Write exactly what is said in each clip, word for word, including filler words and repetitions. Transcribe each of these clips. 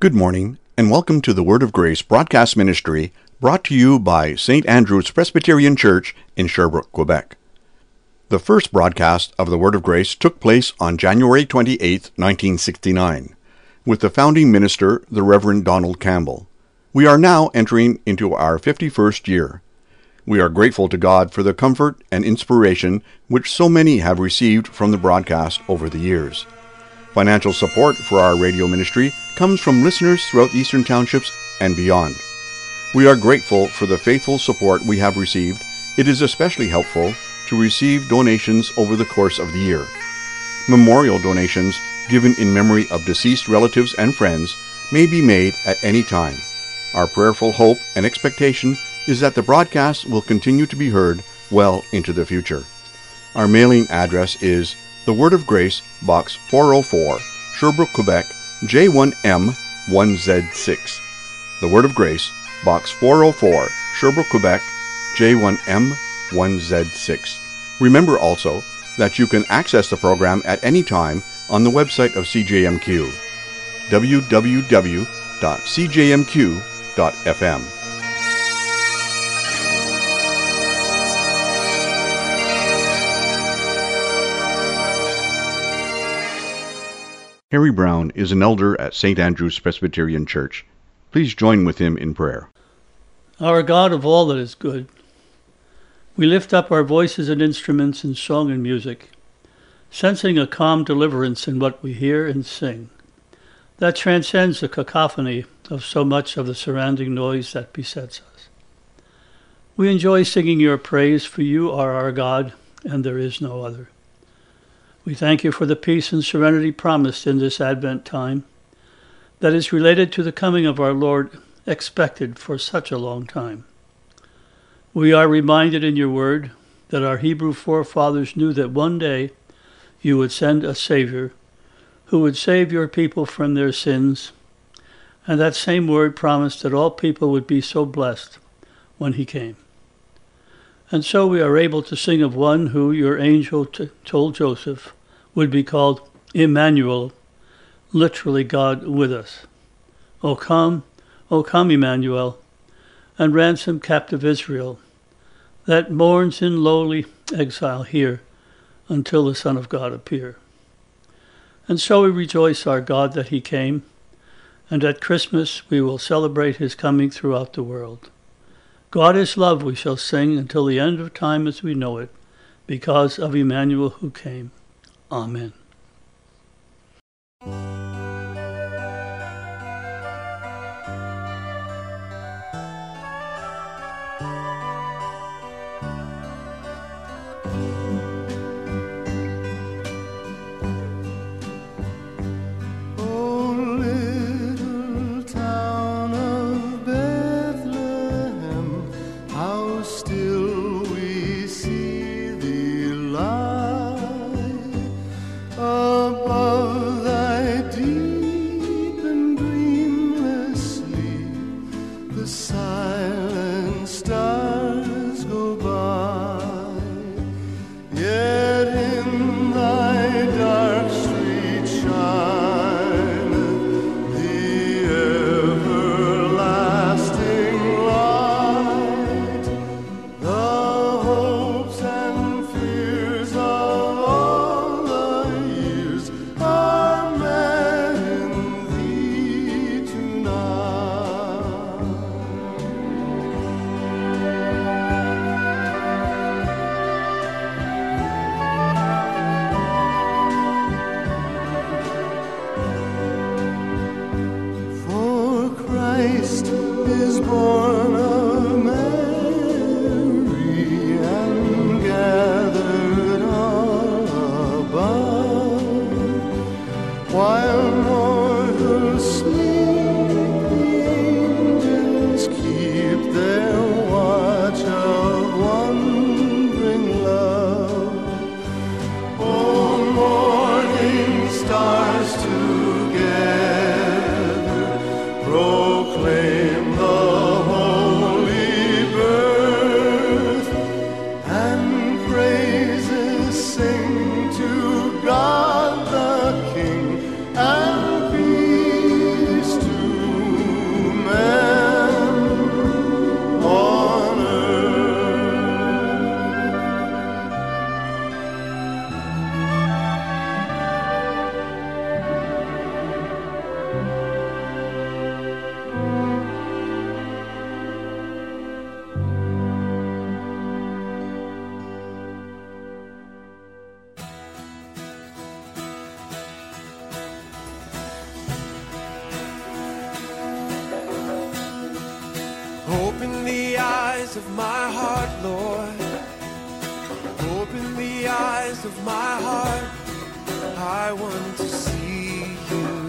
Good morning, and welcome to the Word of Grace broadcast ministry brought to you by Saint Andrew's Presbyterian Church in Sherbrooke, Quebec. The first broadcast of the Word of Grace took place on January twenty-eighth, nineteen sixty-nine, with the founding minister, the Reverend Donald Campbell. We are now entering into our fifty-first year. We are grateful to God for the comfort and inspiration which so many have received from the broadcast over the years. Financial support for our radio ministry comes from listeners throughout Eastern Townships and beyond. We are grateful for the faithful support we have received. It is especially helpful to receive donations over the course of the year. Memorial donations given in memory of deceased relatives and friends may be made at any time. Our prayerful hope and expectation is that the broadcast will continue to be heard well into the future. Our mailing address is The Word of Grace, Box four oh four, Sherbrooke, Quebec, J one M one Z six. The Word of Grace, Box four oh four, Sherbrooke, Quebec, J one M one Z six. Remember also that you can access the program at any time on the website of C J M Q, w w w dot c j m q dot f m. Harry Brown is an elder at Saint Andrew's Presbyterian Church. Please join with him in prayer. Our God of all that is good, we lift up our voices and instruments in song and music, sensing a calm deliverance in what we hear and sing that transcends the cacophony of so much of the surrounding noise that besets us. We enjoy singing your praise, for you are our God, and there is no other. We thank you for the peace and serenity promised in this Advent time that is related to the coming of our Lord, expected for such a long time. We are reminded in your word that our Hebrew forefathers knew that one day you would send a Savior who would save your people from their sins, and that same word promised that all people would be so blessed when he came. And so we are able to sing of one who your angel t- told Joseph would be called Emmanuel, literally God with us. O come, O come, Emmanuel, and ransom captive Israel, that mourns in lowly exile here until the Son of God appear. And so we rejoice, our God, that he came, and at Christmas we will celebrate his coming throughout the world. God is love, we shall sing until the end of time as we know it, because of Emmanuel who came. Amen. eyes of my heart, Lord. Open the eyes of my heart. I want to see you.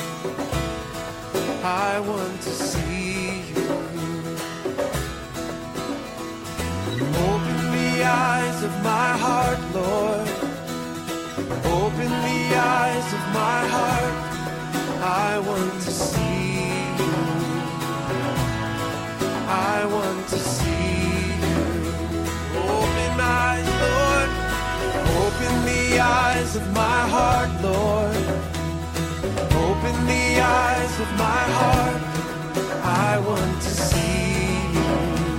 I want to see you. Open the eyes of my heart, Lord. Open the eyes of my heart. I want to see you. I want to see you. Open eyes, Lord. Open the eyes of my heart, Lord. Open the eyes of my heart. I want to see you.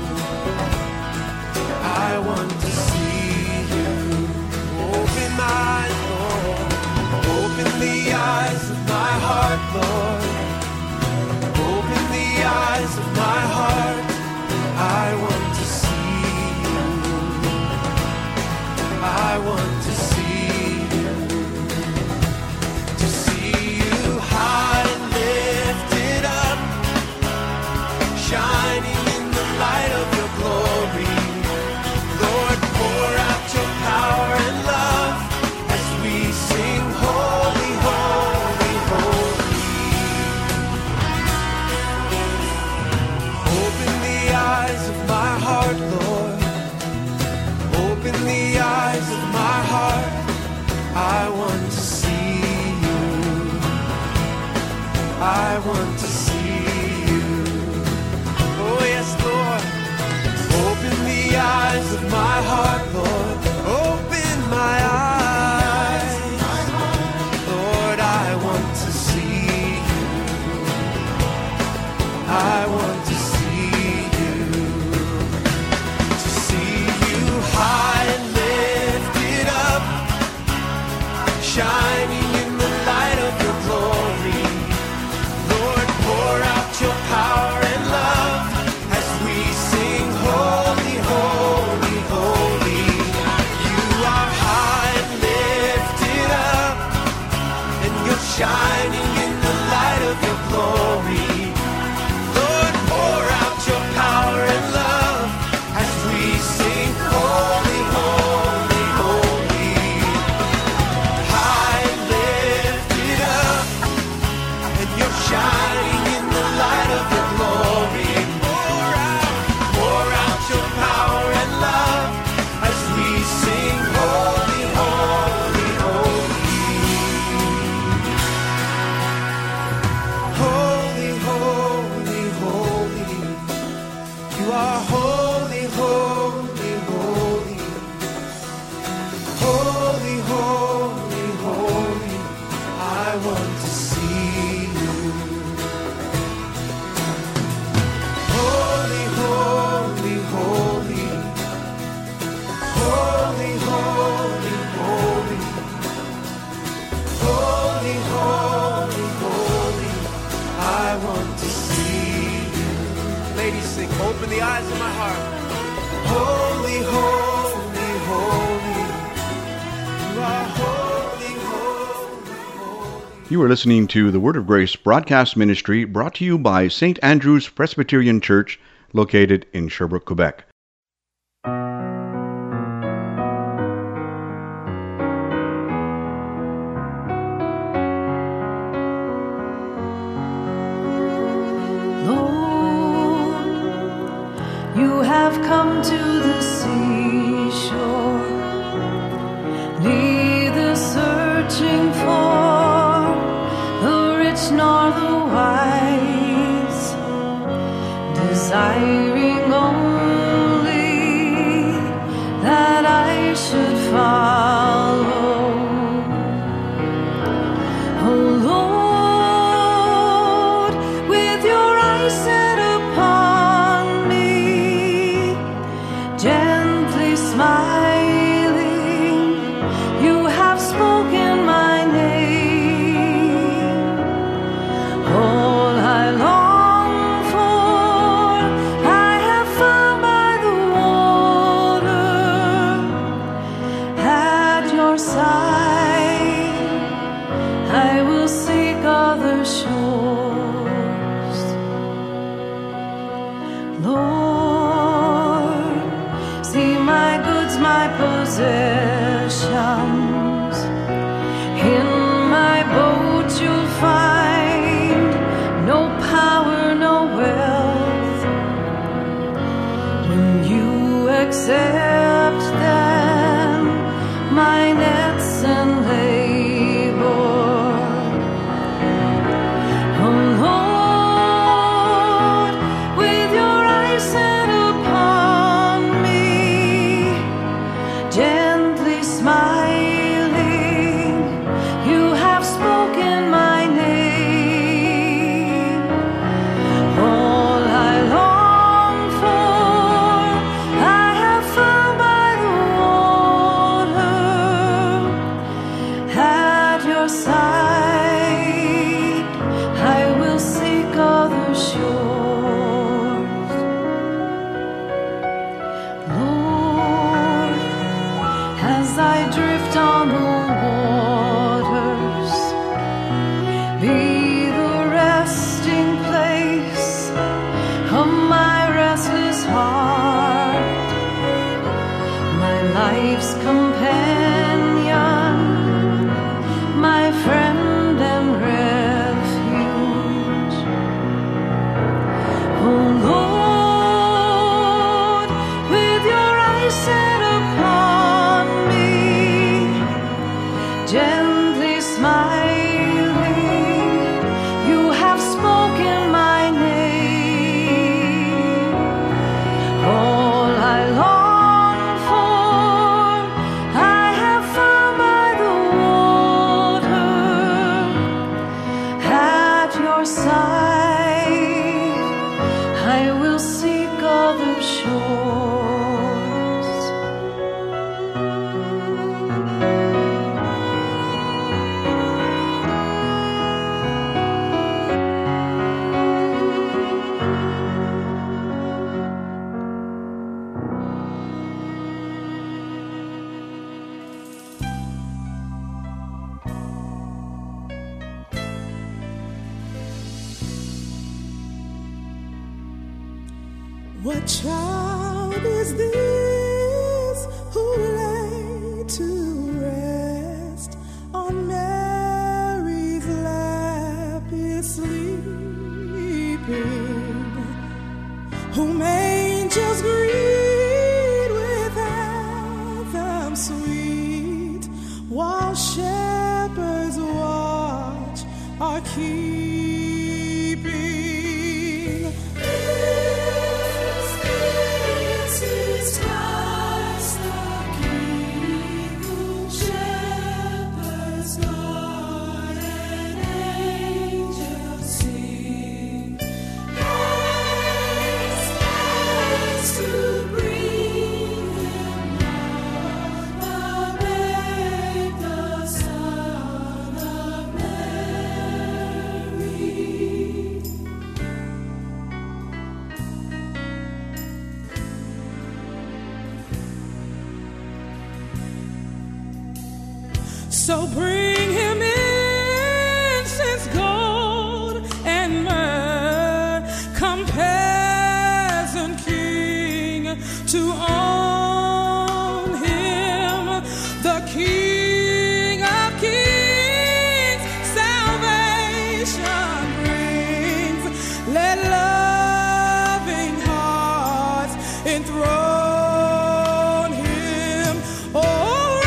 I want to see you. Open my eyes, Lord. Open the eyes of my heart, Lord. Open the eyes of my heart. I want to see you. I want to see you. To see you high and lifted up, shining in the light of your glory. Lord, pour out your power and love as we sing holy, holy, holy. Open the eyes of my heart, Lord. Open the eyes of my heart. I want to see you. I want to see you. Oh yes, Lord. Open the eyes of my heart, Lord. Open my eyes. Lord, I want to see you. I want to see you. To see you high and lifted up, shining in the light of your glory. Lord, pour out your power and love as we sing holy, holy, holy. You are high and lifted up, and you're shining in the light of your glory. Lord, pour out your power and love as we sing holy, holy, holy. High and lifted up, and you're shining in the light of your glory. Pour out, pour out your power and love as we sing holy, holy, holy. Holy, holy, holy. You are holy, holy, holy. Holy, holy, holy. I want to see you. Holy, holy, holy. Holy, holy, holy. Holy, holy, holy. I want to see you. Ladies, sing, open the eyes of my heart. Holy, holy, holy. You are holy, holy, holy. You are listening to the Word of Grace broadcast ministry brought to you by Saint Andrew's Presbyterian Church, located in Sherbrooke, Quebec. Lord, you have come to the seashore, neither searching for the rich nor the wise, desiring only that I should follow. Oh Lord, with your eyes set upon me, gentle What child is this who lay to rest on Mary's lap is sleeping, whom angels greet with anthems sweet, while shepherds watch our keeping? So bring him incense, gold, and myrrh. Come, peasant king, to own him, the King of kings. Salvation brings. Let loving hearts enthrone him. Oh,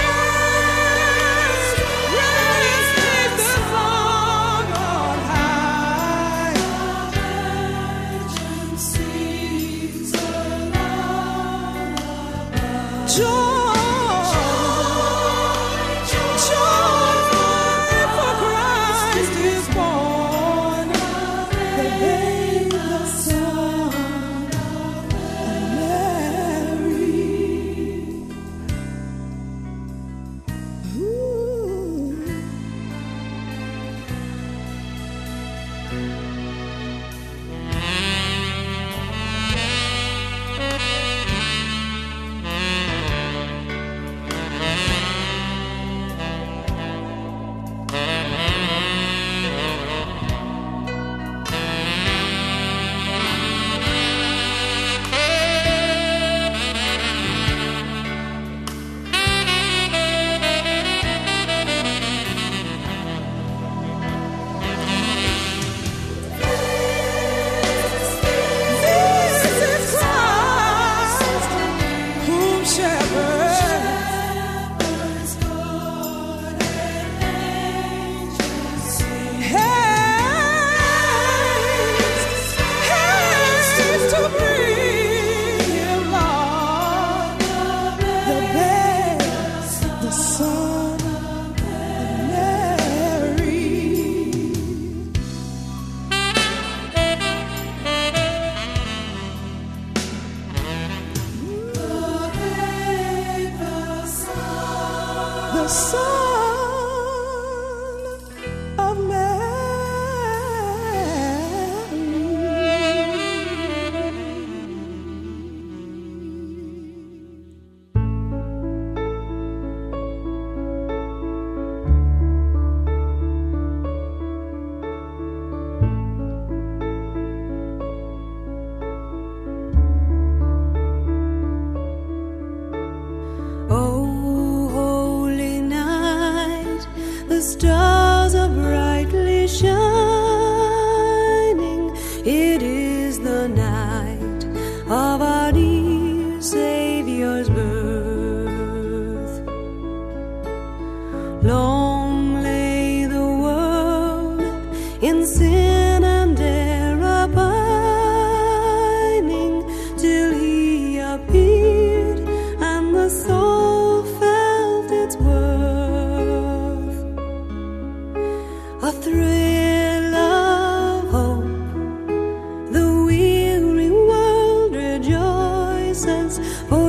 the Son of the stars are brightly shining. It is the night of our dear Savior's birth. Long lay the world in sin and error pining, till he appeared and the soul felt its worth. A thrill of hope, the weary world rejoices, for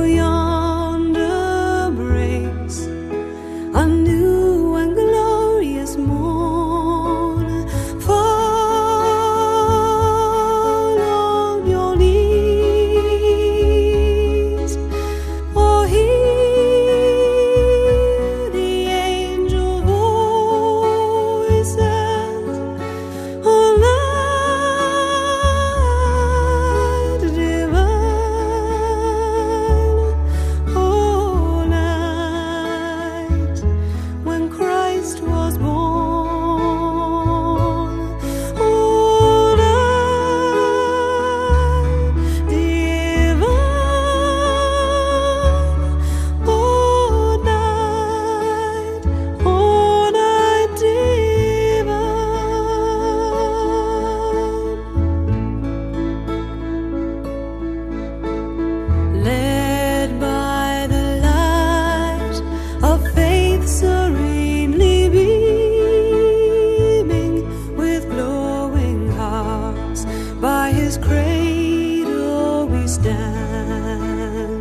whose cradle we stand.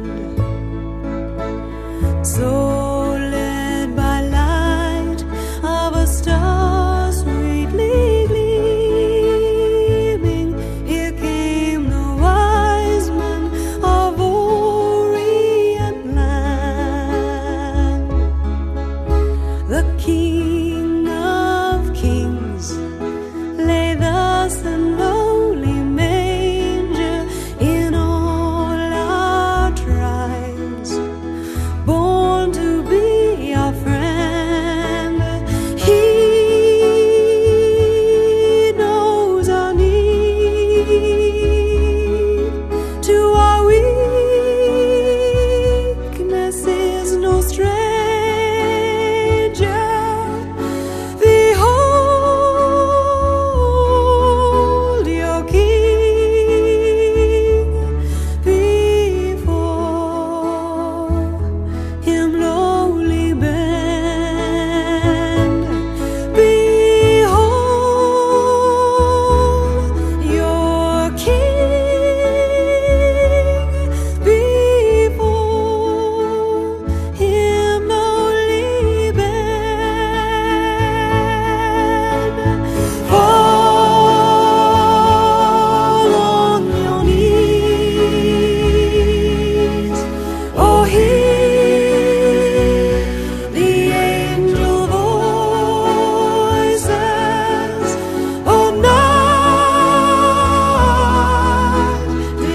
So led by light of a star sweetly gleaming, here came the wise men of Orient land. The King of Kings lay thus in lowly manger in all our trials, born to be our friend. He knows our need, to our weakness is no stranger. Behold your King, before him lowly bend. Behold your King, before him lowly bend. Fall on your knees, oh hear the angel voices, oh night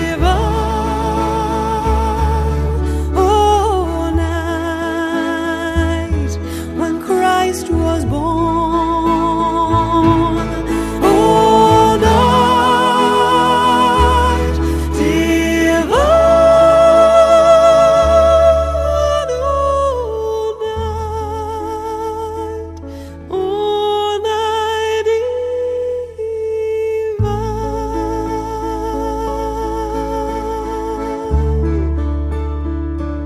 divine, oh night when Christ was born, oh night divine, oh night, oh night divine.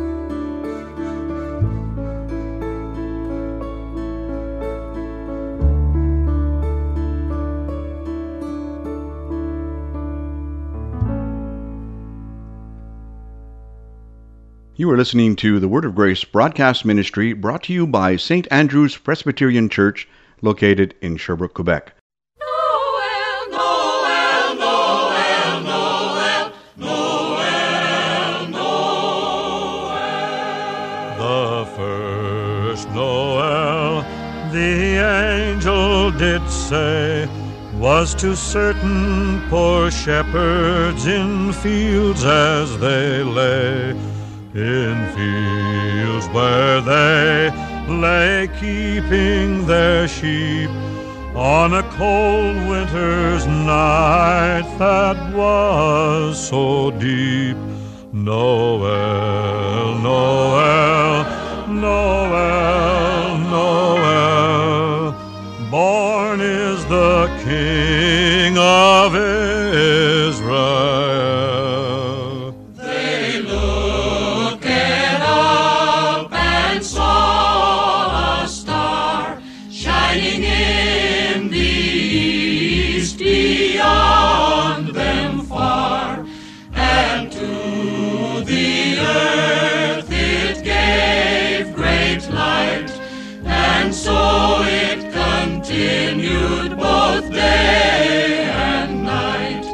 You are listening to the Word of Grace broadcast ministry brought to you by Saint Andrew's Presbyterian Church, located in Sherbrooke, Quebec. Noel, Noel, Noel, Noel, Noel, Noel. The first Noel, the angel did say, was to certain poor shepherds in fields as they lay, in fields where they lay keeping their sheep on a cold winter's night that was so deep. Noel, Noel, Noel, Noel, born is the King of Israel. They looked up and saw a star shining in the east beyond them far, and to the earth it gave great light, and so it continued both day and night.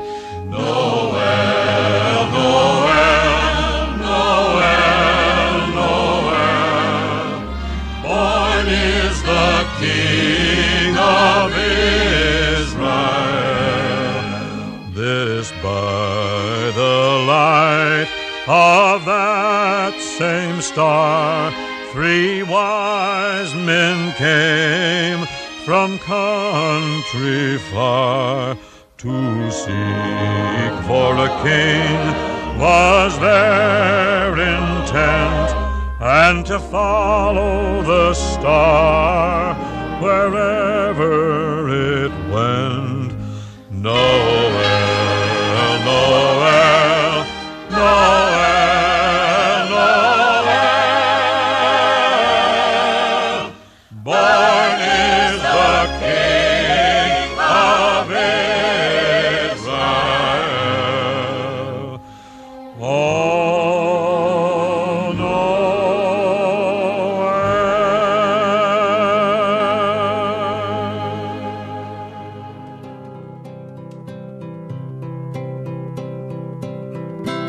Noel, Noel, Noel, Noel, born is the King of Israel. This by the light of that same star, three wise men came from country far, to seek for a king was their intent, and to follow the star wherever it went. Noel, Noel, Noel, Noel, born is the King of Israel.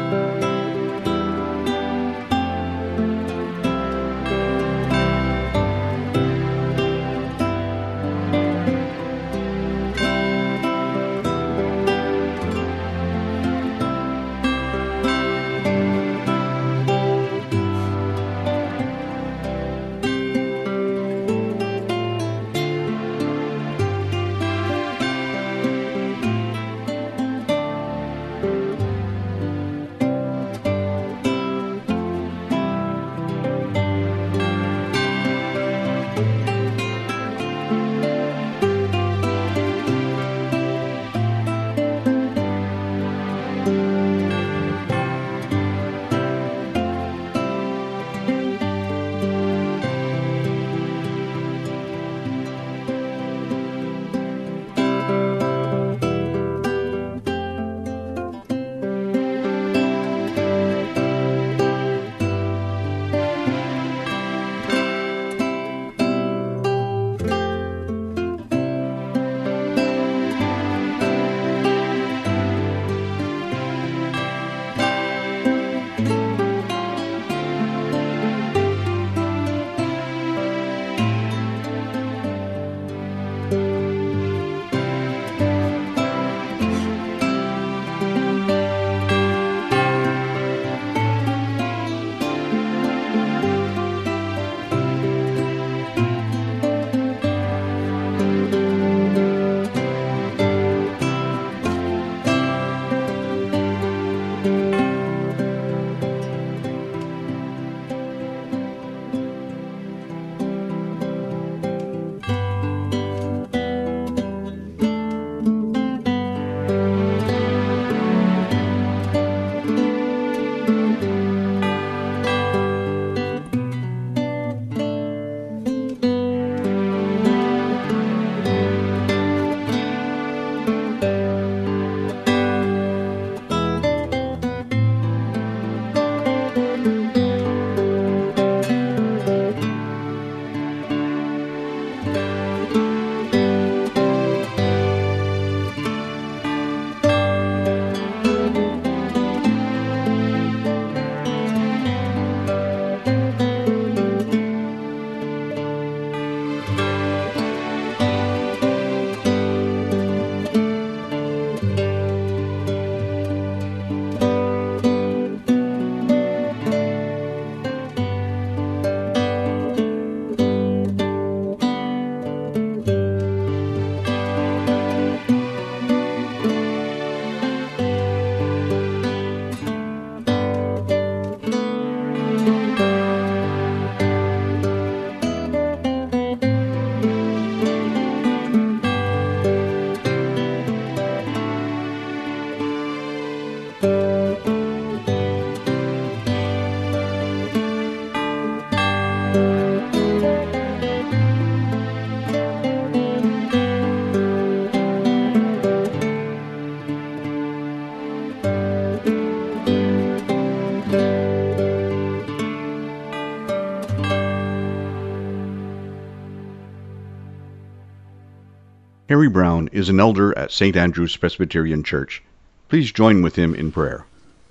Harry Brown is an elder at Saint Andrew's Presbyterian Church. Please join with him in prayer.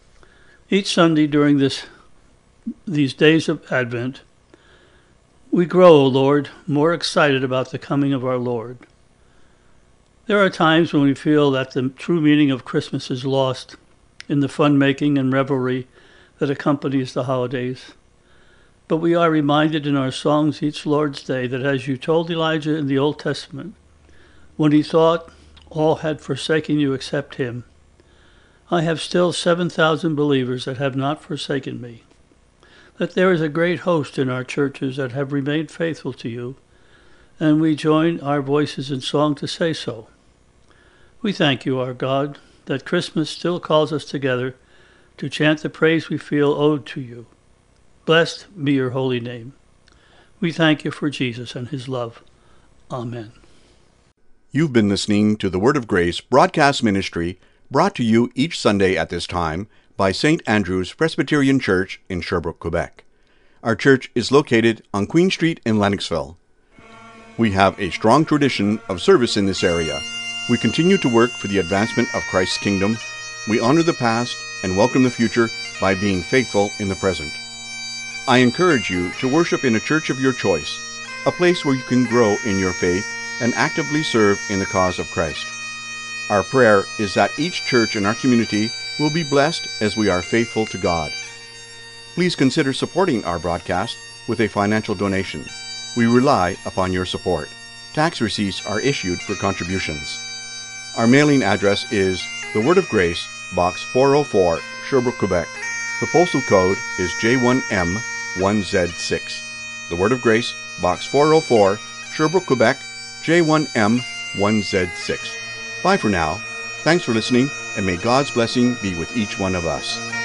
Each Sunday during this these days of Advent, we grow, O Lord, more excited about the coming of our Lord. There are times when we feel that the true meaning of Christmas is lost in the fun-making and revelry that accompanies the holidays. But we are reminded in our songs each Lord's Day that as you told Elijah in the Old Testament, when he thought all had forsaken you except him, I have still seven thousand believers that have not forsaken me. That there is a great host in our churches that have remained faithful to you, and we join our voices in song to say so. We thank you, our God, that Christmas still calls us together to chant the praise we feel owed to you. Blessed be your holy name. We thank you for Jesus and his love. Amen. You've been listening to the Word of Grace broadcast ministry, brought to you each Sunday at this time by Saint Andrew's Presbyterian Church in Sherbrooke, Quebec. Our church is located on Queen Street in Lennoxville. We have a strong tradition of service in this area. We continue to work for the advancement of Christ's kingdom. We honor the past and welcome the future by being faithful in the present. I encourage you to worship in a church of your choice, a place where you can grow in your faith and actively serve in the cause of Christ. Our prayer is that each church in our community will be blessed as we are faithful to God. Please consider supporting our broadcast with a financial donation. We rely upon your support. Tax receipts are issued for contributions. Our mailing address is The Word of Grace, Box four oh four, Sherbrooke, Quebec. The postal code is J one M one Z six. The Word of Grace, Box four oh four, Sherbrooke, Quebec, J one M one Z six. Bye for now. Thanks for listening, and may God's blessing be with each one of us.